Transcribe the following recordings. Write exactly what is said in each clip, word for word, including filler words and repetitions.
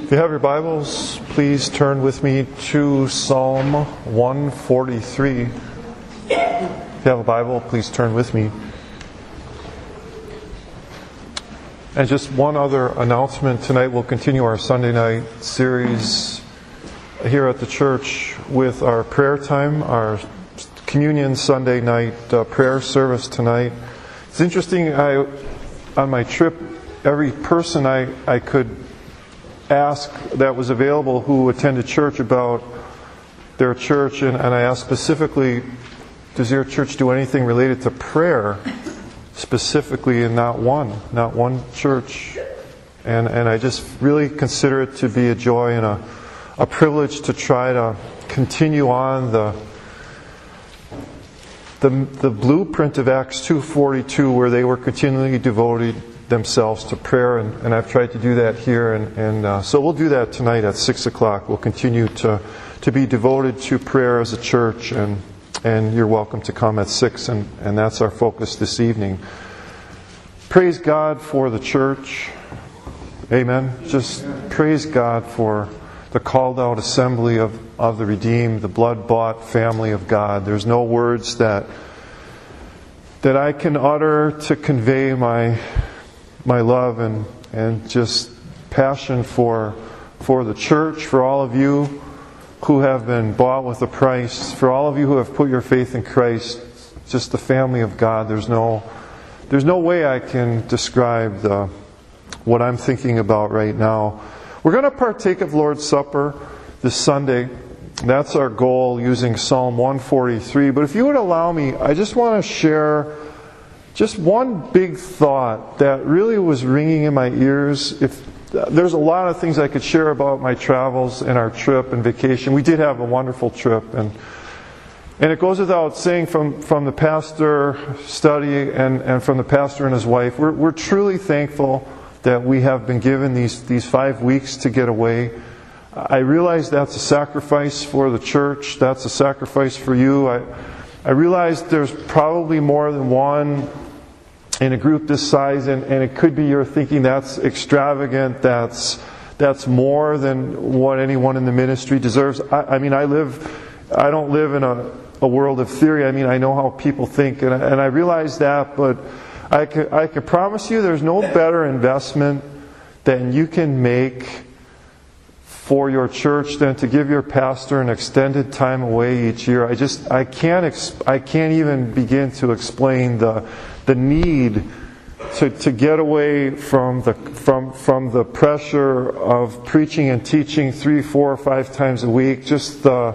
If you have your Bibles, please turn with me to Psalm one forty-three. If you have a Bible, please turn with me. And just one other announcement. Tonight we'll continue our Sunday night series here at the church with our prayer time, our communion Sunday night uh, prayer service tonight. It's interesting, I on my trip, every person I, I could ask that was available who attended church about their church, and, and I asked specifically, does your church do anything related to prayer specifically, and not one, not one church. And and I just really consider it to be a joy and a, a privilege to try to continue on the the, the blueprint of Acts two forty-two, where they were continually devoted themselves to prayer, and, and I've tried to do that here, and, and uh, so we'll do that tonight at six o'clock. We'll continue to to be devoted to prayer as a church, and and you're welcome to come at six, and, and that's our focus this evening. Praise God for the church. Amen. Just praise God for the called out assembly of, of the redeemed, the blood-bought family of God. There's no words that that I can utter to convey my my love and, and just passion for for the church, for all of you who have been bought with a price, for all of you who have put your faith in Christ, just the family of God. There's no there's no way I can describe the what I'm thinking about right now. We're going to partake of Lord's Supper this Sunday. That's our goal, using Psalm one forty-three. But if you would allow me, I just want to share just one big thought that really was ringing in my ears. If there's a lot of things I could share about my travels and our trip and vacation. We did have a wonderful trip, and and it goes without saying from, from the pastor study and, and from the pastor and his wife, we're we're truly thankful that we have been given these these five weeks to get away. I realize that's a sacrifice for the church. That's a sacrifice for you. I I realize there's probably more than one in a group this size, and, and it could be you're thinking that's extravagant, that's that's more than what anyone in the ministry deserves. I, I mean, I live, I don't live in a, a world of theory. I mean, I know how people think, and I, and I realize that, but I could, I could promise you there's no better investment than you can make for your church than to give your pastor an extended time away each year. I just I can't exp- I can't even begin to explain the the need to, to get away from the from from the pressure of preaching and teaching three, four, or five times a week. Just the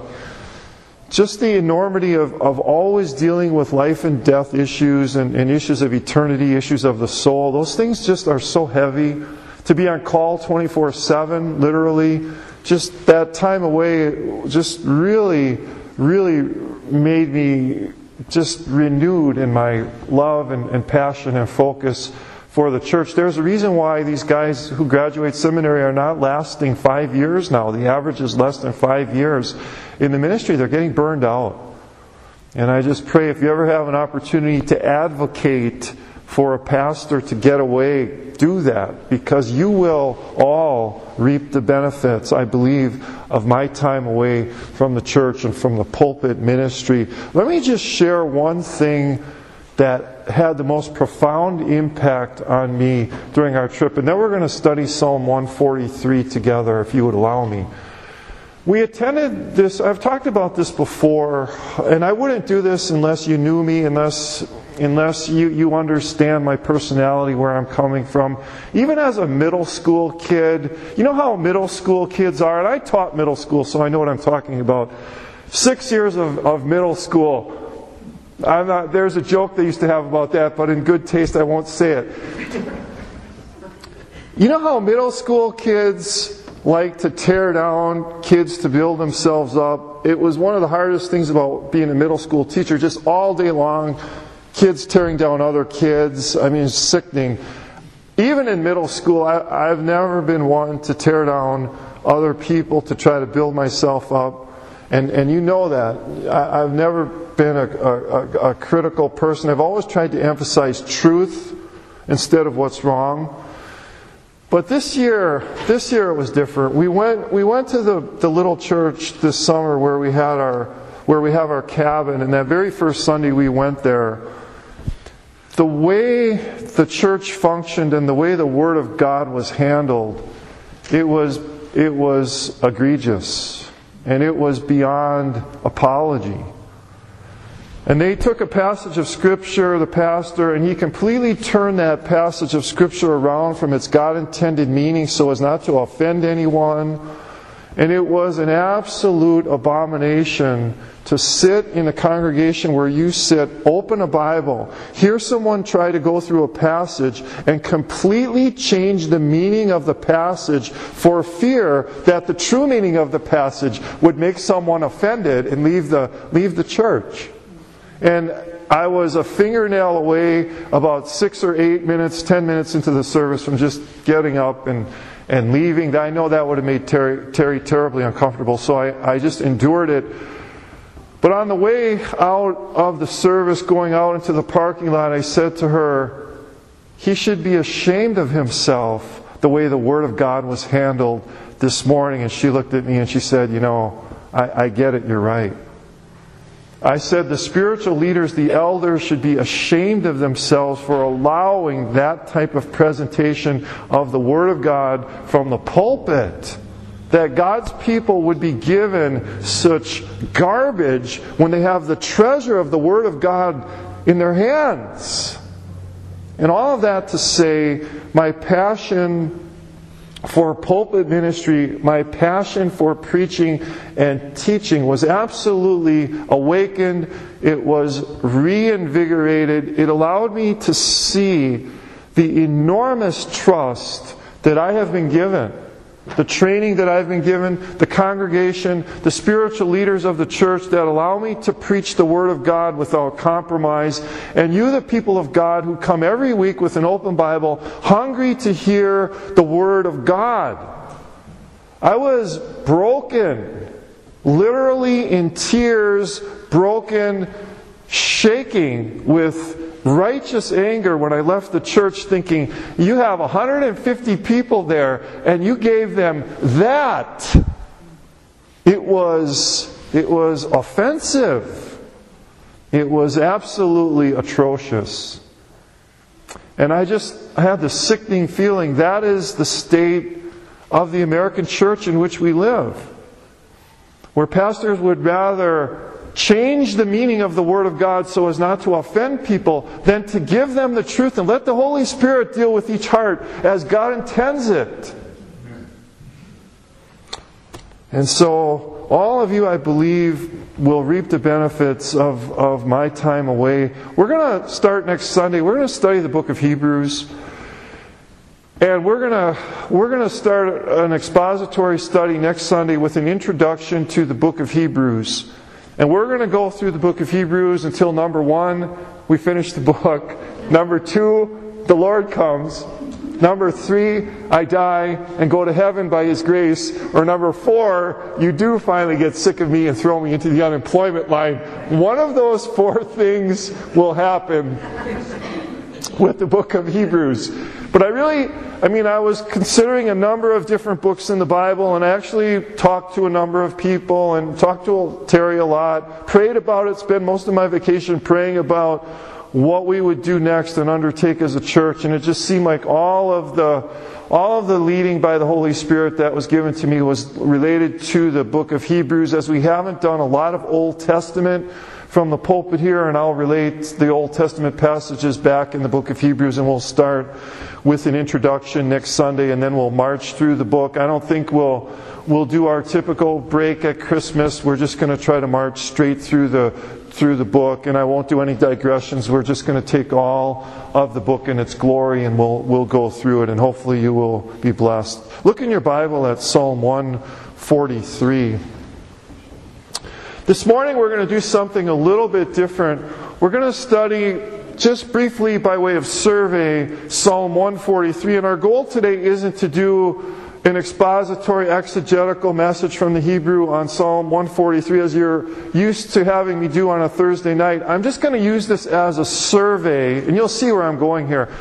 just the enormity of, of always dealing with life and death issues and, and issues of eternity, issues of the soul. Those things just are so heavy. To be on call twenty-four seven, literally, just that time away just really, really made me just renewed in my love and, and passion and focus for the church. There's a reason why these guys who graduate seminary are not lasting five years now. The average is less than five years in the ministry. They're getting burned out. And I just pray if you ever have an opportunity to advocate for a pastor to get away, do that, because you will all reap the benefits, I believe, of my time away from the church and from the pulpit ministry. Let me just share one thing that had the most profound impact on me during our trip, and then we're going to study Psalm one forty-three together, if you would allow me. We attended this, I've talked about this before, and I wouldn't do this unless you knew me, unless unless you, you understand my personality, where I'm coming from. Even as a middle school kid, you know how middle school kids are, and I taught middle school, so I know what I'm talking about. Six years of, of middle school. I'm not, there's a joke they used to have about that, but in good taste I won't say it. You know how middle school kids like to tear down kids to build themselves up? It was one of the hardest things about being a middle school teacher, just all day long, kids tearing down other kids. I mean, it's sickening. Even in middle school, I, I've never been one to tear down other people to try to build myself up. And and you know that. I, I've never been a, a, a critical person. I've always tried to emphasize truth instead of what's wrong. But this year, this year it was different. We went, we went to the, the little church this summer where we had our, where we have our cabin, and that very first Sunday we went there, the way the church functioned and the way the Word of God was handled, it was, it was egregious. And it was beyond apology. And they took a passage of Scripture, the pastor, and he completely turned that passage of Scripture around from its God-intended meaning so as not to offend anyone. And it was an absolute abomination to sit in a congregation where you sit, open a Bible, hear someone try to go through a passage and completely change the meaning of the passage for fear that the true meaning of the passage would make someone offended and leave the, leave the church. And I was a fingernail away about six or eight minutes, ten minutes into the service from just getting up and, and leaving. I know that would have made Terry, Terry terribly uncomfortable, so I, I just endured it. But on the way out of the service, going out into the parking lot, I said to her, he should be ashamed of himself the way the Word of God was handled this morning. And she looked at me and she said, you know, I, I get it, you're right. I said the spiritual leaders, the elders, should be ashamed of themselves for allowing that type of presentation of the Word of God from the pulpit. That God's people would be given such garbage when they have the treasure of the Word of God in their hands. And all of that to say, my passion for pulpit ministry, my passion for preaching and teaching was absolutely awakened. It was reinvigorated. It allowed me to see the enormous trust that I have been given. The training that I've been given, the congregation, the spiritual leaders of the church that allow me to preach the Word of God without compromise. And you, the people of God, who come every week with an open Bible, hungry to hear the Word of God. I was broken, literally in tears, broken, shaking with righteous anger when I left the church, thinking, you have one hundred fifty people there and you gave them that. It was, it was offensive. It was absolutely atrocious. And I just I had the sickening feeling that is the state of the American church in which we live. Where pastors would rather change the meaning of the Word of God so as not to offend people than to give them the truth and let the Holy Spirit deal with each heart as God intends it. And so all of you, I believe, will reap the benefits of, of my time away. We're going to start next Sunday. We're going to study the book of Hebrews. And we're going to we're going to start an expository study next Sunday with an introduction to the book of Hebrews. And we're going to go through the book of Hebrews until number one, we finish the book. Number two, the Lord comes. Number three, I die and go to heaven by His grace. Or number four, you do finally get sick of me and throw me into the unemployment line. One of those four things will happen with the book of Hebrews. But I really, I mean, I was considering a number of different books in the Bible, and I actually talked to a number of people and talked to Terry a lot, prayed about it, spent most of my vacation praying about what we would do next and undertake as a church. And it just seemed like all of the all of the leading by the Holy Spirit that was given to me was related to the book of Hebrews, as we haven't done a lot of Old Testament from the pulpit here, and I'll relate the Old Testament passages back in the book of Hebrews, and we'll start with an introduction next Sunday, and then we'll march through the book. I don't think we'll we'll do our typical break at Christmas. We're just going to try to march straight through the through the book, and I won't do any digressions. We're just going to take all of the book in its glory, and we'll we'll go through it, and hopefully you will be blessed. Look in your Bible at Psalm one forty-three. This morning we're going to do something a little bit different. We're going to study, just briefly by way of survey, Psalm one forty-three. And our goal today isn't to do an expository exegetical message from the Hebrew on Psalm one forty-three as you're used to having me do on a Thursday night. I'm just going to use this as a survey, and you'll see where I'm going here,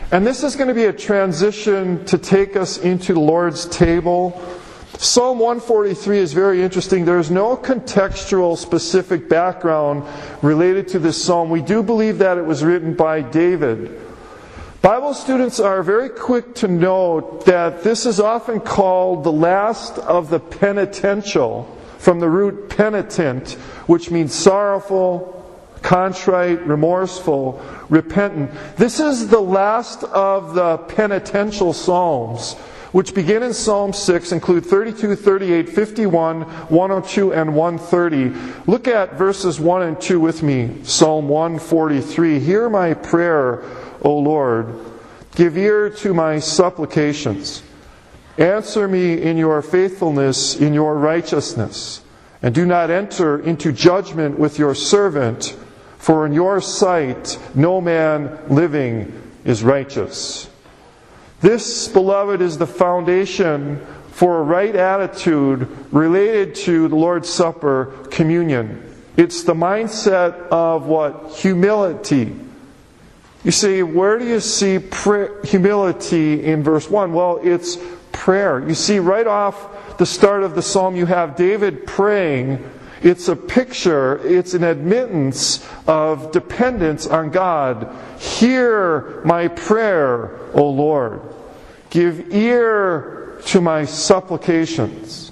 And this is going to be a transition to take us into the Lord's table. Psalm one forty-three is very interesting. There's no contextual specific background related to this psalm. We do believe that it was written by David. Bible students are very quick to note that this is often called the last of the penitential, from the root penitent, which means sorrowful, contrite, remorseful, repentant. This is the last of the penitential psalms, which begin in Psalm six, include thirty-two, thirty-eight, fifty-one, one oh two, and one thirty. Look at verses one and two with me. Psalm one forty-three. Hear my prayer, O Lord. Give ear to my supplications. Answer me in your faithfulness, in your righteousness. And do not enter into judgment with your servant, for in your sight no man living is righteous. This, beloved, is the foundation for a right attitude related to the Lord's Supper, communion. It's the mindset of what? Humility. You see, where do you see pra- humility in verse one? Well, it's prayer. You see, right off the start of the psalm, you have David praying. It's a picture, it's an admittance of dependence on God. Hear my prayer, O Lord. Give ear to my supplications.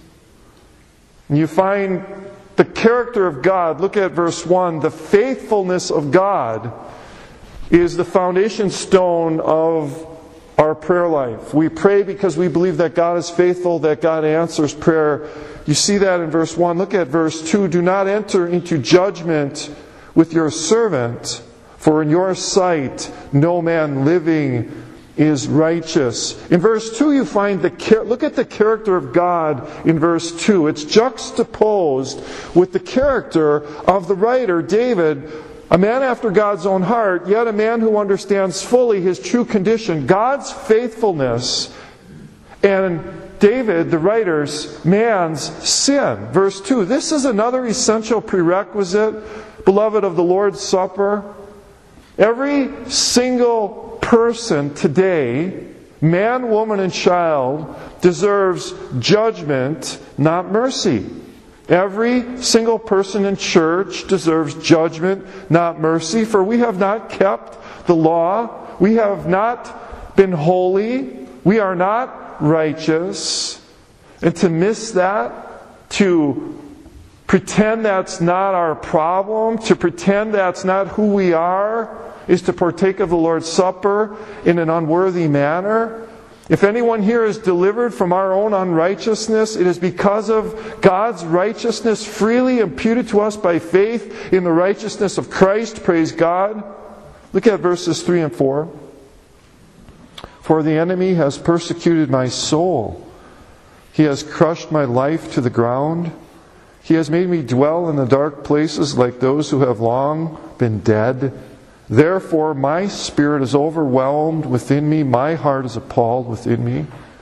And you find the character of God. Look at verse one. The faithfulness of God is the foundation stone of our prayer life. We pray because we believe that God is faithful, that God answers prayer. You see that in verse one. Look at verse two. Do not enter into judgment with your servant, for in your sight no man living is righteous. In verse two you find the, look at the character of God in verse two. It's juxtaposed with the character of the writer, David, a man after God's own heart, yet a man who understands fully his true condition, God's faithfulness, and David, the writer's, man's sin. Verse two. This is another essential prerequisite, beloved, of the Lord's Supper. Every single person today, man, woman, and child, deserves judgment, not mercy. Every single person in church deserves judgment, not mercy, for we have not kept the law. We have not been holy. We are not righteous. And to miss that, to pretend that's not our problem, to pretend that's not who we are, is to partake of the Lord's Supper in an unworthy manner. If anyone here is delivered from our own unrighteousness, it is because of God's righteousness freely imputed to us by faith in the righteousness of Christ. Praise God. Look at verses three and four. For the enemy has persecuted my soul. He has crushed my life to the ground. He has made me dwell in the dark places like those who have long been dead. Therefore, my spirit is overwhelmed within me. My heart is appalled within me.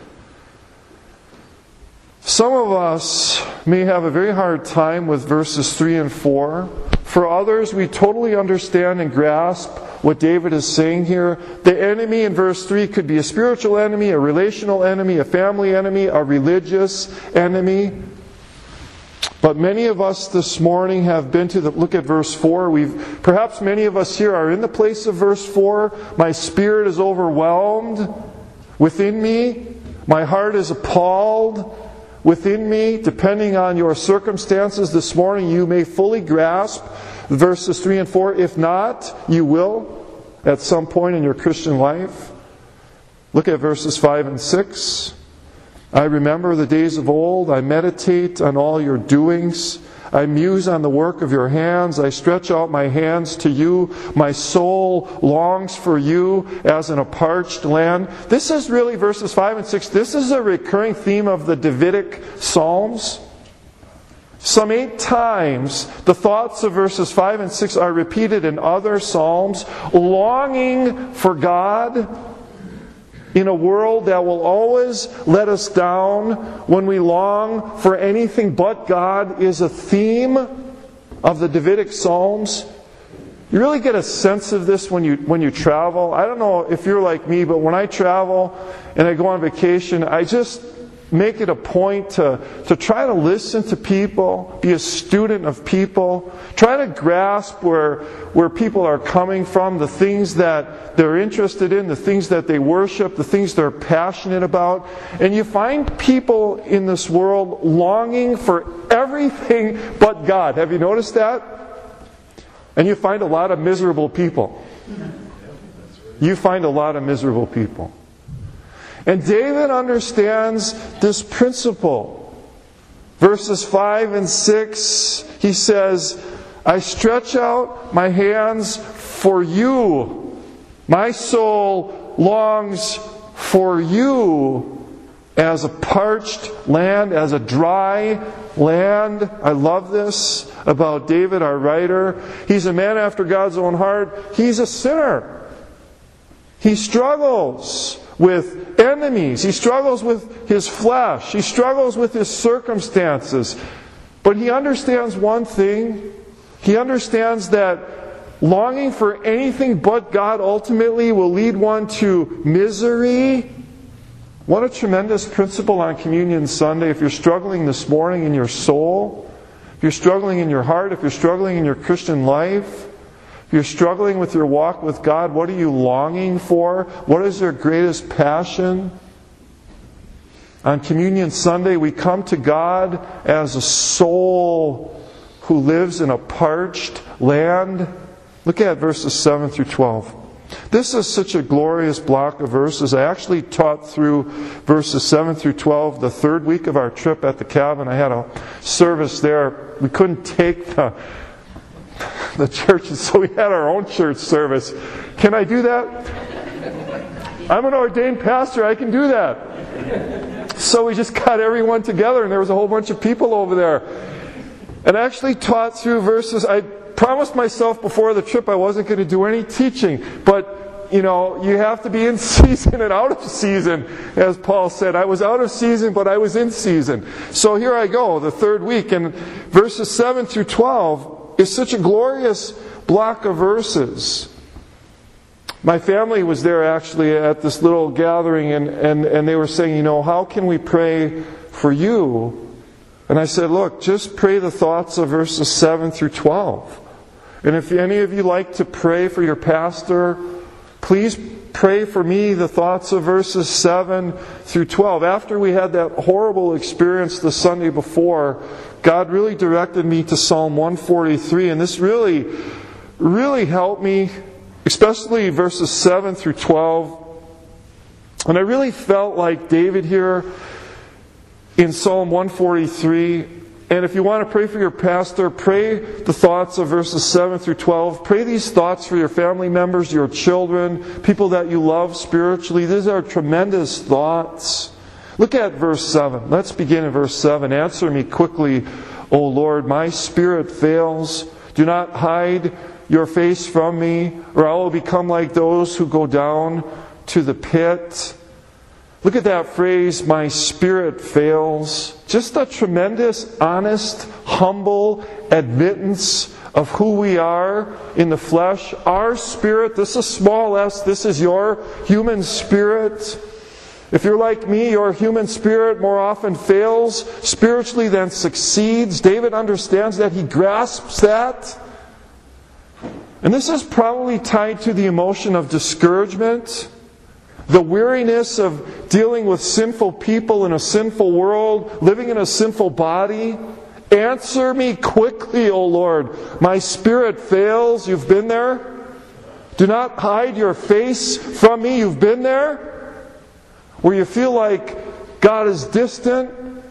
Some of us may have a very hard time with verses three and four. For others, we totally understand and grasp what David is saying here. The enemy in verse three could be a spiritual enemy, a relational enemy, a family enemy, a religious enemy. But many of us this morning have been to the, look at verse four. We've, perhaps many of us here are in the place of verse four. My spirit is overwhelmed within me. My heart is appalled within me. Depending on your circumstances this morning, you may fully grasp verses three and four. If not, you will at some point in your Christian life. Look at verses five and six. I remember the days of old. I meditate on all your doings. I muse on the work of your hands. I stretch out my hands to you. My soul longs for you as in a parched land. This is really verses five and six. This is a recurring theme of the Davidic Psalms. Some eight times the thoughts of verses five and six are repeated in other Psalms. Longing for God in a world that will always let us down, when we long for anything but God, is a theme of the Davidic Psalms. You really get a sense of this when you when you travel. I don't know if you're like me, but when I travel and I go on vacation, I just make it a point to, to try to listen to people, be a student of people, try to grasp where, where people are coming from, the things that they're interested in, the things that they worship, the things they're passionate about. And you find people in this world longing for everything but God. Have you noticed that? And you find a lot of miserable people. You find a lot of miserable people. And David understands this principle. Verses five and six, he says, I stretch out my hands for you. My soul longs for you as a parched land, as a dry land. I love this about David, our writer. He's a man after God's own heart. He's a sinner. He struggles with enemies. He struggles with his flesh. He struggles with his circumstances. But he understands one thing. He understands that longing for anything but God ultimately will lead one to misery. What a tremendous principle on Communion Sunday. If you're struggling this morning in your soul, if you're struggling in your heart, if you're struggling in your Christian life, if you're struggling with your walk with God, what are you longing for? What is your greatest passion? On Communion Sunday, we come to God as a soul who lives in a parched land. Look at verses seven through twelve. This is such a glorious block of verses. I actually taught through verses seven through twelve the third week of our trip at the cabin. I had a service there. We couldn't take the, the church, so we had our own church service. Can I do that? I'm an ordained pastor. I can do that. So we just got everyone together, and there was a whole bunch of people over there. And I actually taught through verses. I promised myself before the trip I wasn't going to do any teaching, but you know, you have to be in season and out of season, as Paul said. I was out of season, but I was in season. So here I go, the third week, and verses seven through twelve is such a glorious block of verses. My family was there actually at this little gathering, and, and, and they were saying, you know, how can we pray for you? And I said, look, just pray the thoughts of verses seven through twelve. And if any of you like to pray for your pastor, please pray for me the thoughts of verses seven through twelve. After we had that horrible experience the Sunday before, God really directed me to Psalm one forty-three, and this really, really helped me, especially verses seven through twelve. And I really felt like David here in Psalm one forty-three. And if you want to pray for your pastor, pray the thoughts of verses seven through twelve. Pray these thoughts for your family members, your children, people that you love spiritually. These are tremendous thoughts. Look at verse seven. Let's begin in verse seven. Answer me quickly, O Lord. My spirit fails. Do not hide your face from me, or I will become like those who go down to the pit. Look at that phrase, my spirit fails. Just a tremendous, honest, humble admittance of who we are in the flesh. Our spirit, this is small s, this is your human spirit. If you're like me, your human spirit more often fails spiritually than succeeds. David understands that. He grasps that. And this is probably tied to the emotion of discouragement. The weariness of dealing with sinful people in a sinful world, living in a sinful body. Answer me quickly, O Lord. My spirit fails. You've been there. Do not hide your face from me. You've been there. Where you feel like God is distant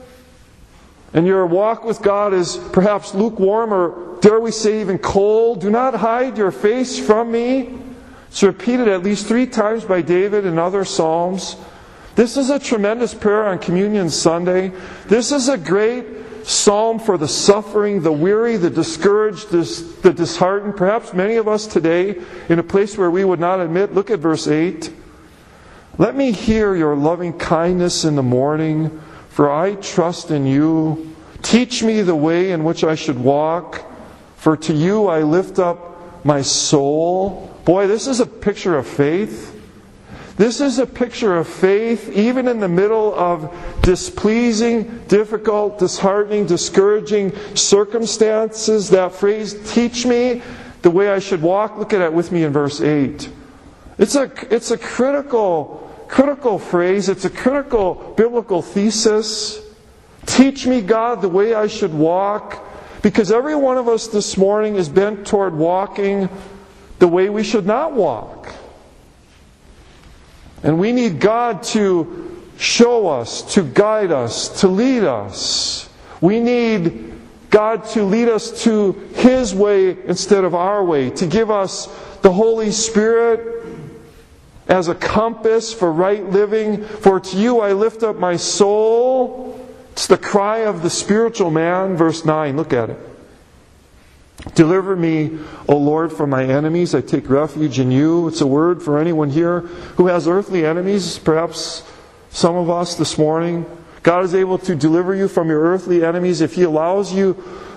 and your walk with God is perhaps lukewarm, or dare we say even cold. Do not hide your face from me. It's repeated at least three times by David in other Psalms. This is a tremendous prayer on Communion Sunday. This is a great psalm for the suffering, the weary, the discouraged, the disheartened. Perhaps many of us today in a place where we would not admit. Look at verse eight. Let me hear your loving kindness in the morning, for I trust in you. Teach me the way in which I should walk, for to you I lift up my soul. Boy, this is a picture of faith. This is a picture of faith even in the middle of displeasing, difficult, disheartening, discouraging circumstances. That phrase, teach me the way I should walk. Look at it with me in verse eight. It's a, it's a critical, critical phrase. It's a critical biblical thesis. Teach me, God, the way I should walk. Because every one of us this morning is bent toward walking the way we should not walk. And we need God to show us, to guide us, to lead us. We need God to lead us to His way instead of our way, to give us the Holy Spirit as a compass for right living. For to you I lift up my soul. It's the cry of the spiritual man. Verse nine, look at it. Deliver me, O Lord, from my enemies. I take refuge in you. It's a word for anyone here who has earthly enemies, perhaps some of us this morning. God is able to deliver you from your earthly enemies. If He allows you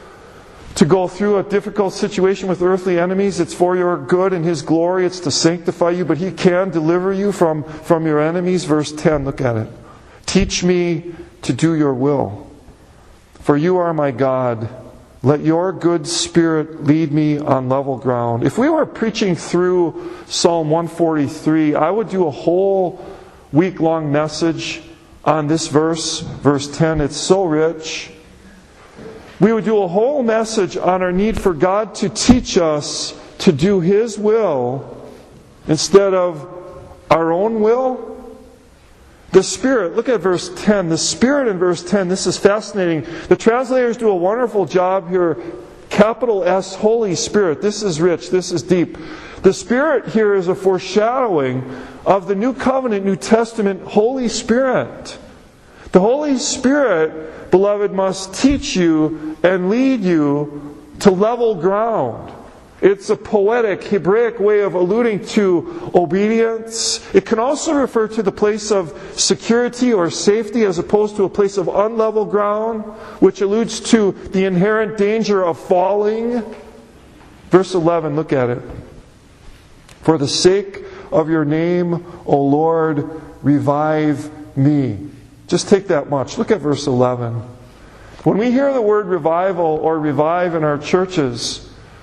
to go through a difficult situation with earthly enemies, it's for your good and His glory. It's to sanctify you, but He can deliver you from, from your enemies. Verse ten, look at it. Teach me to do your will, for you are my God. Let your good Spirit lead me on level ground. If we were preaching through Psalm one forty-three, I would do a whole week-long message on this verse, verse ten. It's so rich. We would do a whole message on our need for God to teach us to do His will instead of our own will. The Spirit, look at verse ten. The Spirit in verse ten, this is fascinating. The translators do a wonderful job here. Capital S, Holy Spirit. This is rich. This is deep. The Spirit here is a foreshadowing of the New Covenant, New Testament Holy Spirit. The Holy Spirit, beloved, must teach you and lead you to level ground. It's a poetic, Hebraic way of alluding to obedience. It can also refer to the place of security or safety as opposed to a place of unlevel ground, which alludes to the inherent danger of falling. Verse eleven, look at it. For the sake of your name, O Lord, revive me. Just take that much. Look at verse eleven. When we hear the word revival or revive in our churches,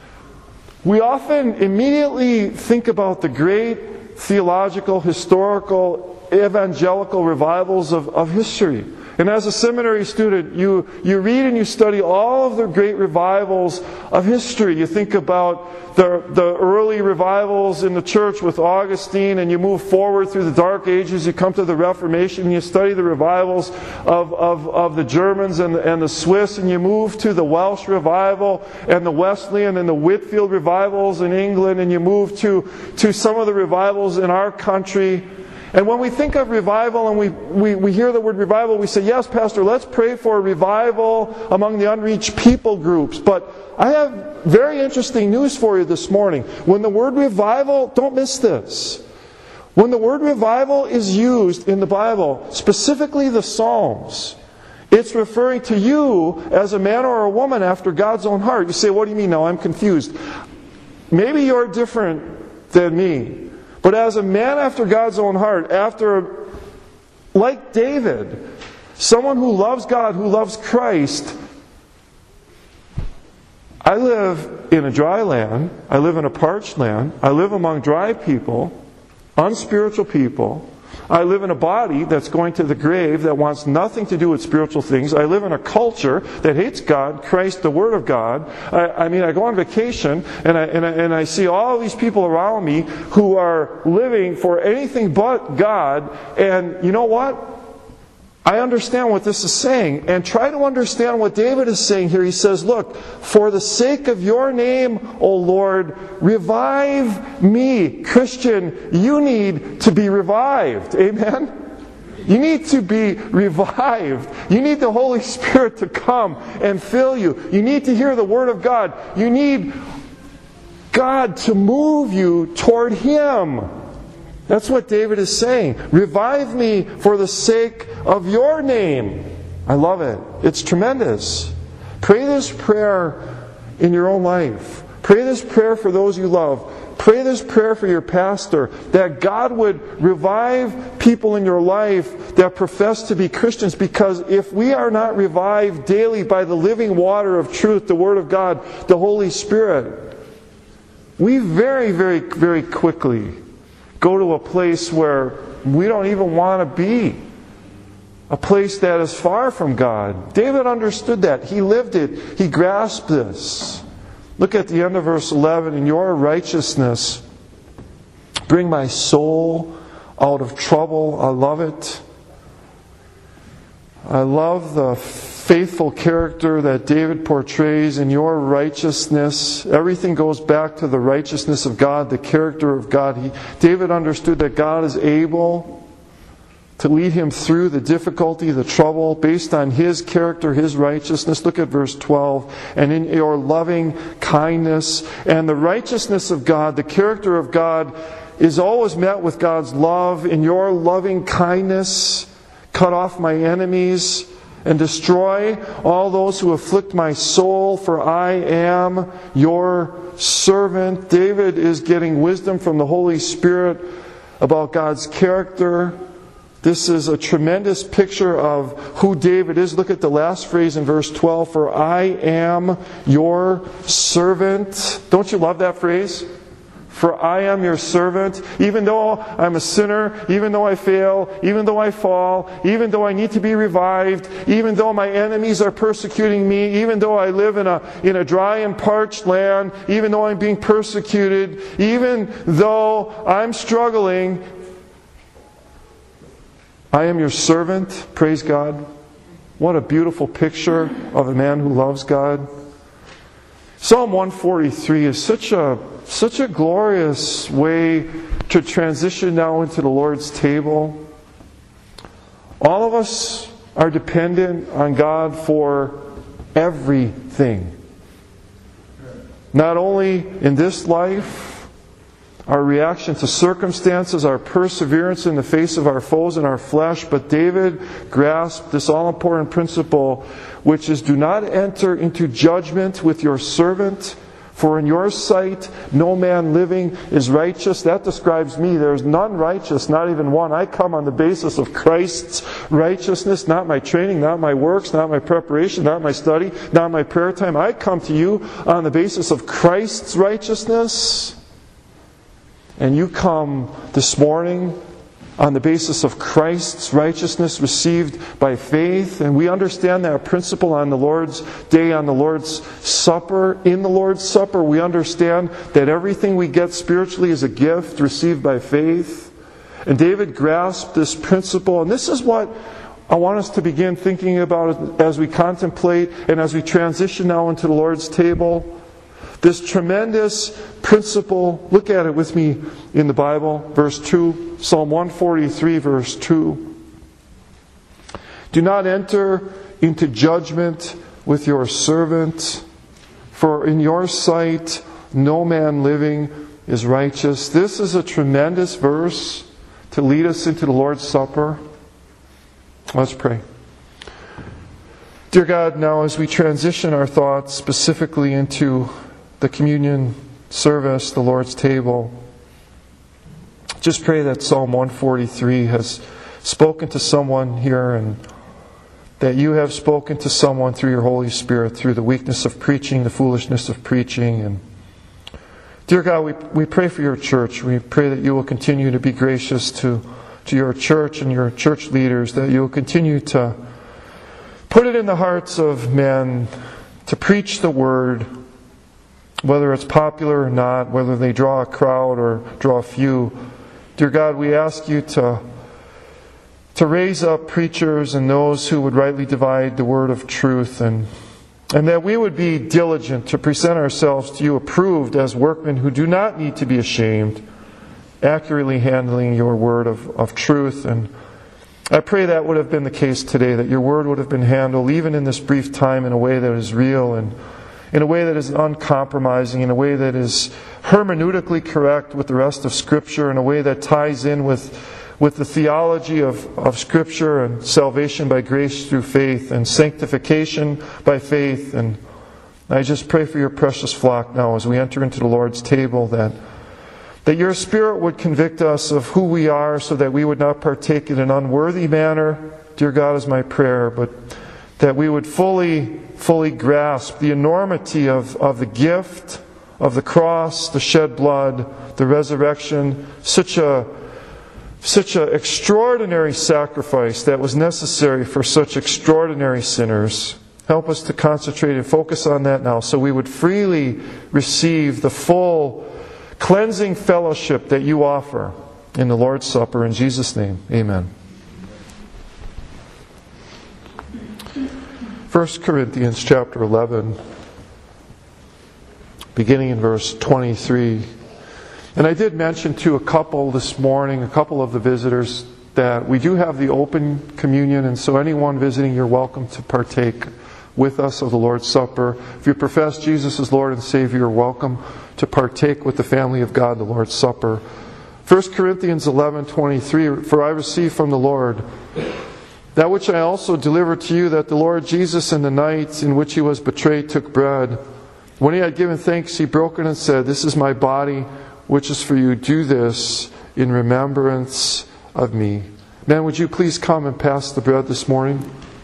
we often immediately think about the great theological, historical, evangelical revivals of, of history. And as a seminary student, you, you read and you study all of the great revivals of history. You think about the, the early revivals in the church with Augustine, and you move forward through the Dark Ages, you come to the Reformation, and you study the revivals of, of, of the Germans and the, and the Swiss, and you move to the Welsh revival and the Wesleyan and the Whitfield revivals in England, and you move to, to some of the revivals in our country. And when we think of revival and we, we, we hear the word revival, we say, yes, Pastor, let's pray for a revival among the unreached people groups. But I have very interesting news for you this morning. When the word revival, don't miss this. When the word revival is used in the Bible, specifically the Psalms, it's referring to you as a man or a woman after God's own heart. You say, what do you mean? Now I'm confused. Maybe you're different than me. But as a man after God's own heart, after, like David, someone who loves God, who loves Christ, I live in a dry land, I live in a parched land, I live among dry people, unspiritual people. I live in a body that's going to the grave, that wants nothing to do with spiritual things. I live in a culture that hates God, Christ, the Word of God. I, I mean, I go on vacation, and I, and, I, and I see all these people around me who are living for anything but God. And you know what? I understand what this is saying. And try to understand what David is saying here. He says, look, for the sake of your name, O Lord, revive me. Christian, you need to be revived. Amen? You need to be revived. You need the Holy Spirit to come and fill you. You need to hear the Word of God. You need God to move you toward Him. That's what David is saying. Revive me for the sake of your name. I love it. It's tremendous. Pray this prayer in your own life. Pray this prayer for those you love. Pray this prayer for your pastor, that God would revive people in your life that profess to be Christians, because if we are not revived daily by the living water of truth, the Word of God, the Holy Spirit, we very, very, very quickly go to a place where we don't even want to be. A place that is far from God. David understood that. He lived it. He grasped this. Look at the end of verse eleven. In your righteousness, bring my soul out of trouble. I love it. I love the faithful character that David portrays. In your righteousness, everything goes back to the righteousness of God, the character of God. He, David understood that God is able to lead him through the difficulty, the trouble, based on His character, His righteousness. Look at verse twelve. And in your loving kindness and the righteousness of God, the character of God is always met with God's love. In your loving kindness, cut off my enemies and destroy all those who afflict my soul, for I am your servant. David is getting wisdom from the Holy Spirit about God's character. This is a tremendous picture of who David is. Look at the last phrase in verse twelve. For I am your servant. Don't you love that phrase? For I am your servant. Even though I'm a sinner, even though I fail, even though I fall, even though I need to be revived, even though my enemies are persecuting me, even though I live in a, in a dry and parched land, even though I'm being persecuted, even though I'm struggling, I am your servant. Praise God. What a beautiful picture of a man who loves God. Psalm one forty-three is such a such a glorious way to transition now into the Lord's table. All of us are dependent on God for everything. Not only in this life, our reaction to circumstances, our perseverance in the face of our foes and our flesh. But David grasped this all-important principle, which is, do not enter into judgment with your servant, for in your sight no man living is righteous. That describes me. There is none righteous, not even one. I come on the basis of Christ's righteousness, not my training, not my works, not my preparation, not my study, not my prayer time. I come to you on the basis of Christ's righteousness. And you come this morning on the basis of Christ's righteousness received by faith. And we understand that principle on the Lord's Day, on the Lord's Supper. In the Lord's Supper, we understand that everything we get spiritually is a gift received by faith. And David grasped this principle. And this is what I want us to begin thinking about as we contemplate and as we transition now into the Lord's table. This tremendous principle, look at it with me in the Bible, verse two, Psalm one forty-three, verse two. Do not enter into judgment with your servant, for in your sight no man living is righteous. This is a tremendous verse to lead us into the Lord's Supper. Let's pray. Dear God, now as we transition our thoughts specifically into the communion service, the Lord's table, just pray that Psalm one forty-three has spoken to someone here, and that you have spoken to someone through your Holy Spirit, through the weakness of preaching, the foolishness of preaching. And dear God, we, we pray for your church. We pray that you will continue to be gracious to, to your church and your church leaders, that you will continue to put it in the hearts of men to preach the Word, whether it's popular or not, whether they draw a crowd or draw a few. Dear God, we ask you to, to raise up preachers and those who would rightly divide the word of truth, and, and that we would be diligent to present ourselves to you approved as workmen who do not need to be ashamed, accurately handling your word of, of truth. And I pray that would have been the case today, that your word would have been handled even in this brief time in a way that is real, and in a way that is uncompromising, in a way that is hermeneutically correct with the rest of Scripture, in a way that ties in with, with the theology of, of Scripture and salvation by grace through faith and sanctification by faith and I just pray for your precious flock now as we enter into the Lord's table that, that your Spirit would convict us of who we are so that we would not partake in an unworthy manner, dear God, is my prayer, but that we would fully, fully grasp the enormity of, of the gift of the cross, the shed blood, the resurrection, such a such an extraordinary sacrifice that was necessary for such extraordinary sinners. Help us to concentrate and focus on that now so we would freely receive the full cleansing fellowship that you offer in the Lord's Supper. In Jesus' name, amen. First Corinthians chapter eleven, beginning in verse twenty-three. And I did mention to a couple this morning, a couple of the visitors, that we do have the open communion, and so anyone visiting, you're welcome to partake with us of the Lord's Supper. If you profess Jesus as Lord and Savior, you're welcome to partake with the family of God the Lord's Supper. First Corinthians eleven twenty-three, for I received from the Lord that which I also delivered to you, that the Lord Jesus in the night in which he was betrayed took bread. When he had given thanks, he broke it and said, this is my body, which is for you. Do this in remembrance of me. Man, would you please come and pass the bread this morning?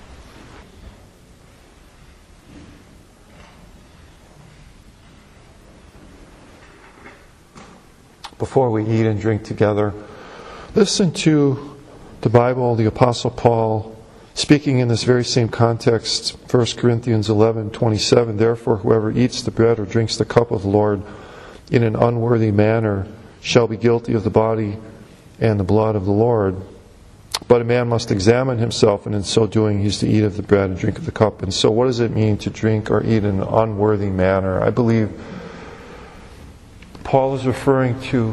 Before we eat and drink together, listen to the Bible, the Apostle Paul, speaking in this very same context, First Corinthians eleven twenty-seven. Therefore, whoever eats the bread or drinks the cup of the Lord in an unworthy manner shall be guilty of the body and the blood of the Lord. But a man must examine himself, and in so doing he's to eat of the bread and drink of the cup. And so what does it mean to drink or eat in an unworthy manner? I believe Paul is referring to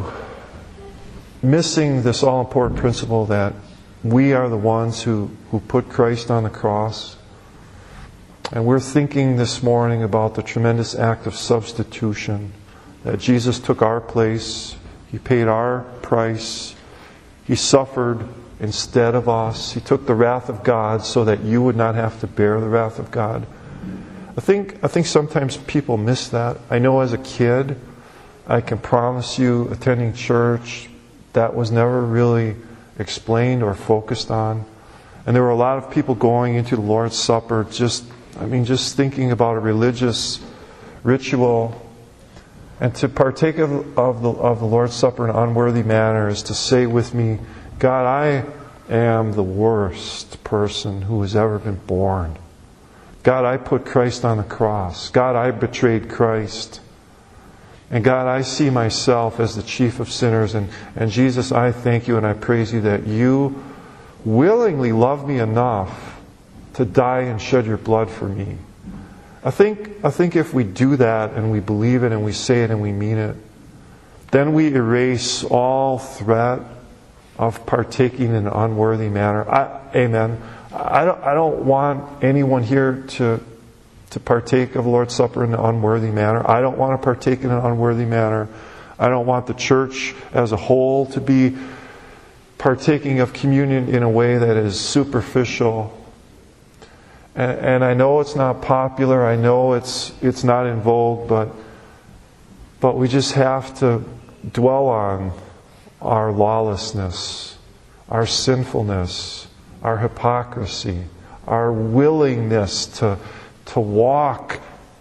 missing this all-important principle that we are the ones who, who put Christ on the cross. And we're thinking this morning about the tremendous act of substitution, that Jesus took our place, He paid our price, He suffered instead of us. He took the wrath of God so that you would not have to bear the wrath of God. I think I think sometimes people miss that. I know as a kid, I can promise you, attending church, that was never really explained or focused on. And there were a lot of people going into the Lord's Supper just, I mean, just thinking about a religious ritual. And to partake of, of, the, of the Lord's Supper in an unworthy manner is to say with me, God, I am the worst person who has ever been born. God, I put Christ on the cross. God, I betrayed Christ. And God, I see myself as the chief of sinners. And, and Jesus, I thank you and I praise you that you willingly love me enough to die and shed your blood for me. I think I think if we do that and we believe it and we say it and we mean it, then we erase all threat of partaking in an unworthy manner. I, amen. I don't I don't want anyone here to to partake of the Lord's Supper in an unworthy manner. I don't want to partake in an unworthy manner. I don't want the church as a whole to be partaking of communion in a way that is superficial. And, and I know it's not popular. I know it's it's not in vogue, but but we just have to dwell on our lawlessness, our sinfulness, our hypocrisy, our willingness to to walk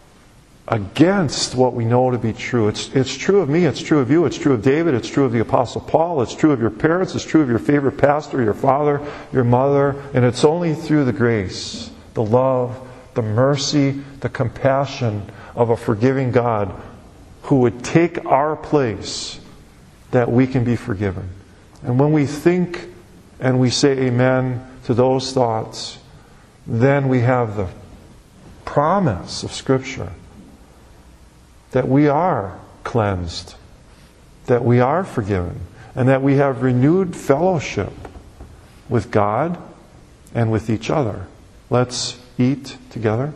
against what we know to be true. It's it's true of me, it's true of you, it's true of David, it's true of the Apostle Paul, it's true of your parents, it's true of your favorite pastor, your father, your mother, and it's only through the grace, the love, the mercy, the compassion of a forgiving God who would take our place that we can be forgiven. And when we think and we say amen to those thoughts, then we have the promise of Scripture that we are cleansed, that we are forgiven, and that we have renewed fellowship with God and with each other. Let's eat together.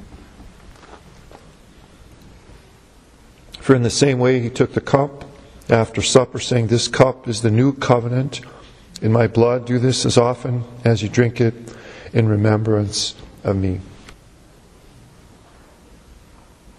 For in the same way he took the cup after supper, saying, "This cup is the new covenant in my blood. Do this as often as you drink it in remembrance of me."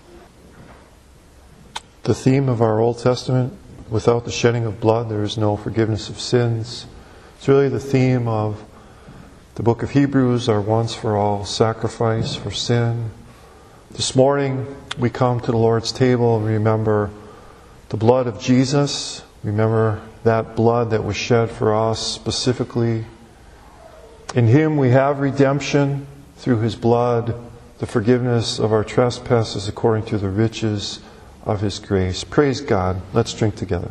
the theme of our Old Testament. Without the shedding of blood, there is no forgiveness of sins. It's really the theme of the book of Hebrews, our once for all sacrifice for sin. This morning, we come to the Lord's table and remember the blood of Jesus. Remember that blood that was shed for us specifically. In Him we have redemption through His blood, the forgiveness of our trespasses according to the riches of His grace. Praise God. Let's drink together.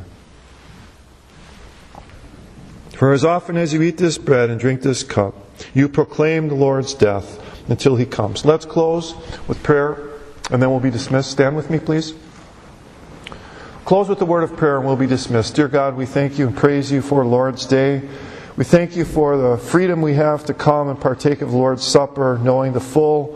For as often as you eat this bread and drink this cup, you proclaim the Lord's death until He comes. Let's close with prayer, and then we'll be dismissed. Stand with me, please. Close with the word of prayer, and we'll be dismissed. Dear God, we thank You and praise You for Lord's Day. We thank You for the freedom we have to come and partake of the Lord's Supper, knowing the full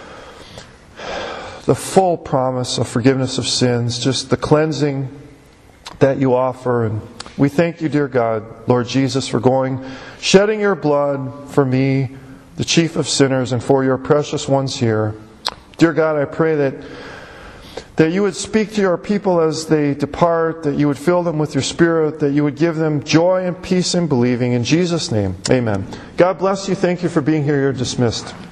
the full promise of forgiveness of sins, just the cleansing that You offer. And we thank You, dear God, Lord Jesus, for going, shedding Your blood for me, the chief of sinners, and for Your precious ones here. Dear God, I pray that that You would speak to Your people as they depart, that You would fill them with Your Spirit, that You would give them joy and peace in believing. In Jesus' name, amen. God bless you. Thank you for being here. You're dismissed.